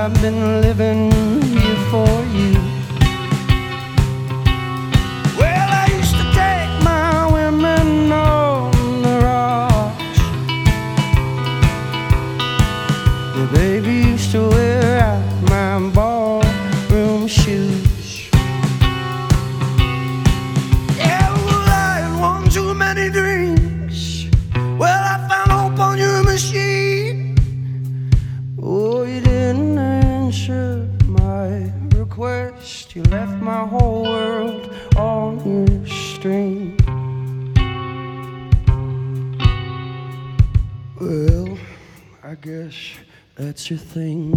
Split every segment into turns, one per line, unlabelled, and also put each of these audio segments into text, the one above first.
I've been living here for you. Well, I used to take my women on the rocks. The baby used to wear out my ballroom shoes. Yeah, well, I had one too many drinks. Well, I found hope on your machine. Oh, you didn't answer my request. You left my whole world on your string. Well, I guess that's your thing.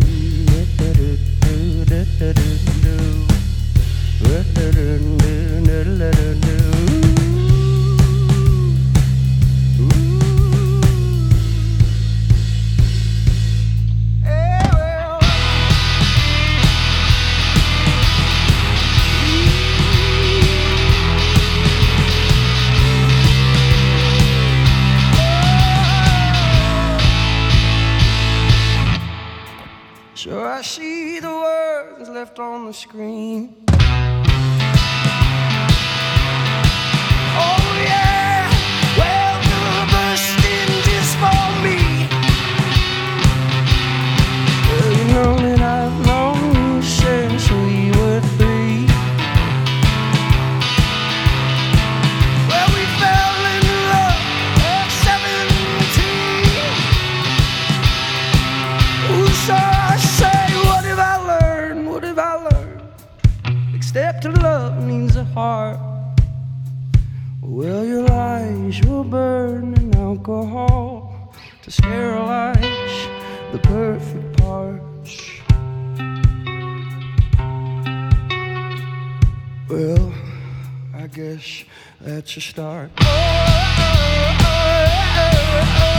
So I see the words left on the screen. Oh yeah, well, you're bursting just for me. Well, you know that I've known you since we were 3. Well, we fell in love at 17. Ooh, so I say, what have I learned? What have I learned? Except to love needs a heart. Well, your eyes will burn in alcohol to sterilize the perfect parts. Well, I guess that's a start. Oh, oh, oh, oh, oh.